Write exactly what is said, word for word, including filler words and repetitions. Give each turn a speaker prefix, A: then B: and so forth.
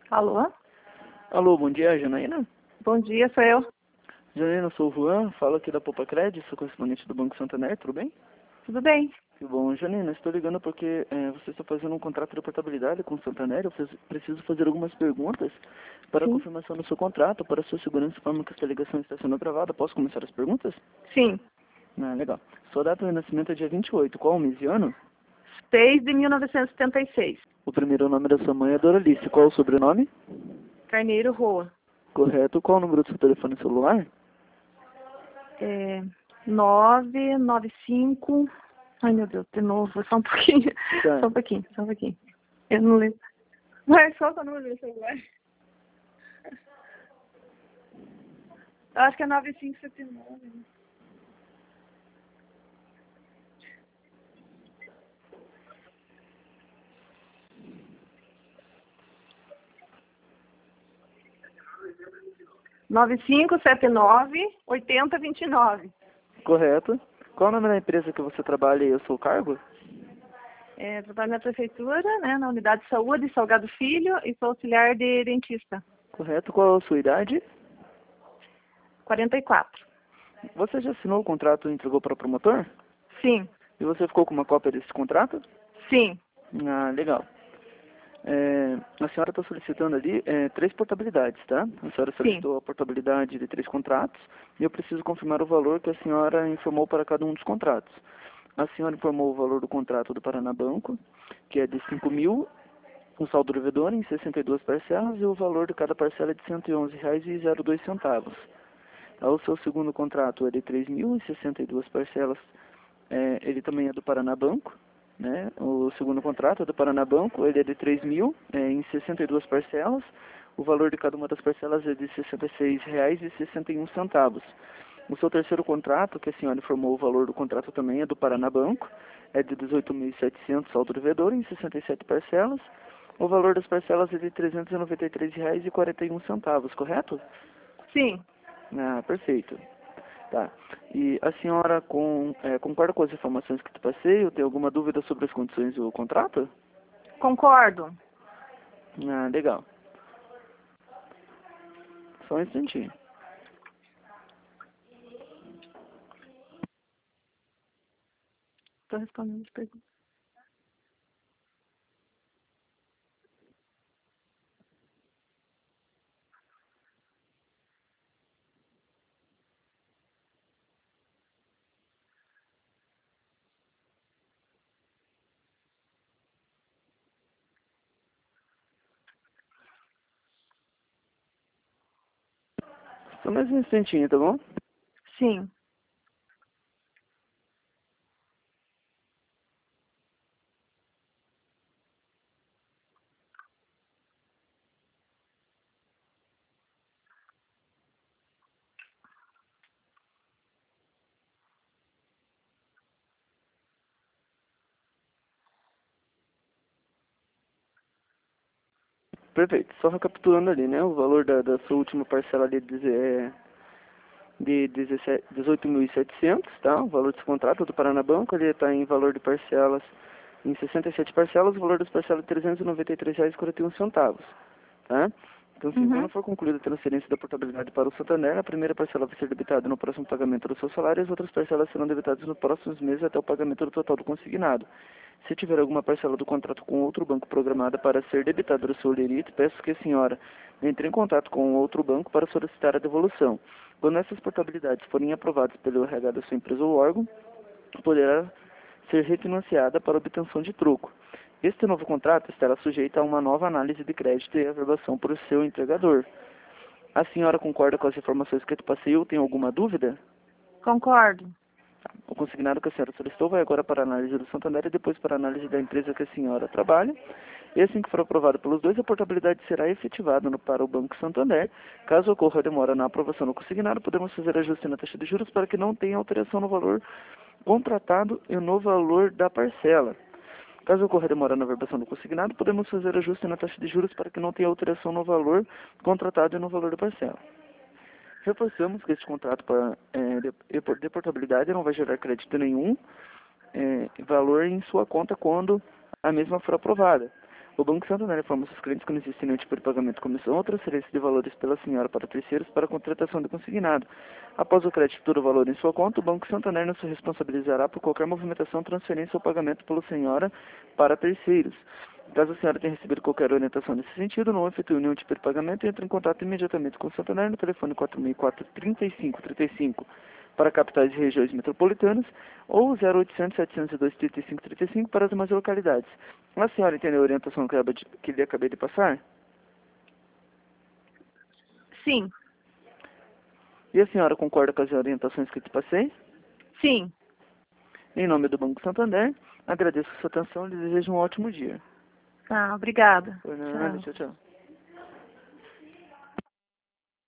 A: Alô?
B: Alô, bom dia, Janaína?
A: Bom dia, sou eu.
B: Janaína, eu sou o Juan, falo aqui da Poupa Crédito, sou correspondente do Banco Santander, tudo bem?
A: Tudo bem?
B: Que bom, Janaína, estou ligando porque é, você está fazendo um contrato de portabilidade com o Santander, eu fiz- preciso fazer algumas perguntas para a
A: Sim.
B: confirmação do seu contrato, para a sua segurança, informa que esta ligação está sendo gravada. Posso começar as perguntas?
A: Sim.
B: Ah, legal. Sua data de nascimento é dia vinte e oito, qual o mês e ano?
A: seis de mil novecentos e setenta e seis.
B: O primeiro nome da sua mãe é Doralice, qual o sobrenome?
A: Carneiro Rua.
B: Correto, qual o número do seu telefone celular?
A: É, nove nove cinco. Ai, meu Deus, de novo, só um pouquinho.
B: Tá.
A: Só um pouquinho, só um pouquinho. Eu não lembro. Vai, só o número do celular. Eu acho que é nove cinco sete nove. nove cinco sete nove oito zero dois nove.
B: Correto. Qual o nome da empresa que você trabalha e o seu cargo?
A: É, trabalho na prefeitura, né, na unidade de saúde, Salgado Filho, e sou auxiliar de dentista.
B: Correto. Qual a sua idade?
A: quarenta e quatro.
B: Você já assinou o contrato e entregou para o promotor?
A: Sim,
B: E você ficou com uma cópia desse contrato?
A: sim,
B: Ah, legal. É, a senhora está solicitando ali é, três portabilidades, tá? A senhora
A: sim.
B: solicitou a portabilidade de três contratos e eu preciso confirmar o valor que a senhora informou para cada um dos contratos. A senhora informou o valor do contrato do Paraná Banco, que é de cinco mil, o saldo devedor em sessenta e duas parcelas e o valor de cada parcela é de cento e onze reais e dois centavos. O seu segundo contrato é de três mil e sessenta e duas parcelas, é, ele também é do Paraná Banco, né? O segundo contrato é do Paraná Banco, ele é de três mil, é, em sessenta e duas parcelas, o valor de cada uma das parcelas é de sessenta e seis reais e sessenta e um centavos. O seu terceiro contrato, que a senhora informou o valor do contrato também, é do Paraná Banco, é de dezoito mil e setecentos saldo devedor em sessenta e sete parcelas, o valor das parcelas é de trezentos e noventa e três reais e quarenta e um centavos, correto?
A: Sim,
B: Ah, perfeito. Tá. E a senhora com, é, concorda com as informações que tu passei ou tem alguma dúvida sobre as condições do contrato?
A: concordo.
B: Ah, legal. Só um instantinho.
A: Estou respondendo as perguntas.
B: Só mais um instantinho, tá bom?
A: Sim,
B: Perfeito. Só recapitulando ali, né? O valor da, da sua última parcela ali de, é, de dezoito mil e setecentos, tá? O valor desse contrato do Paraná Banco, ele está em valor de parcelas, em sessenta e sete parcelas, o valor das parcelas é trezentos e noventa e três reais e quarenta e um centavos, tá? Então, assim,
A: uhum,
B: quando for concluída a transferência da portabilidade para o Santander, a primeira parcela vai ser debitada no próximo pagamento do seu salário e as outras parcelas serão debitadas nos próximos meses até o pagamento do total do consignado. Se tiver alguma parcela do contrato com outro banco programada para ser debitada do seu lerite, peço que a senhora entre em contato com outro banco para solicitar a devolução. Quando essas portabilidades forem aprovadas pelo R H da sua empresa ou órgão, poderá ser refinanciada para obtenção de troco. Este novo contrato estará sujeito a uma nova análise de crédito e averbação por seu empregador. A senhora concorda com as informações que eu te passei ou tem alguma dúvida?
A: concordo.
B: O consignado que a senhora solicitou vai agora para a análise do Santander e depois para a análise da empresa que a senhora trabalha. E assim que for aprovado pelos dois, a portabilidade será efetivada no, para o Banco Santander. Caso ocorra demora na aprovação do consignado, podemos fazer ajuste na taxa de juros para que não tenha alteração no valor contratado e no valor da parcela. Caso ocorra demora na verbação do consignado, podemos fazer ajuste na taxa de juros para que não tenha alteração no valor contratado e no valor da parcela. Reforçamos que este contrato para, é, de, de portabilidade não vai gerar crédito nenhum, é, valor em sua conta quando a mesma for aprovada. O Banco Santander informa seus clientes que não existe nenhum tipo de pagamento, comissão ou transferência de valores pela senhora para terceiros para contratação de consignado. Após o crédito do valor em sua conta, o Banco Santander não se responsabilizará por qualquer movimentação, transferência ou pagamento pela senhora para terceiros. Caso a senhora tenha recebido qualquer orientação nesse sentido, não efetue nenhum tipo de pagamento e entre em contato imediatamente com o Santander no telefone quatro seis quatro, três cinco três cinco para capitais e regiões metropolitanas ou zero oitocentos, setecentos e dois, trinta e cinco, trinta e cinco para as demais localidades. A senhora entendeu a orientação que, eu de, que lhe acabei de passar?
A: Sim.
B: E a senhora concorda com as orientações que te passei?
A: Sim.
B: Em nome do Banco Santander, agradeço a sua atenção e lhe desejo um ótimo dia.
A: Tá, obrigada.
B: Por nada, tchau, tchau.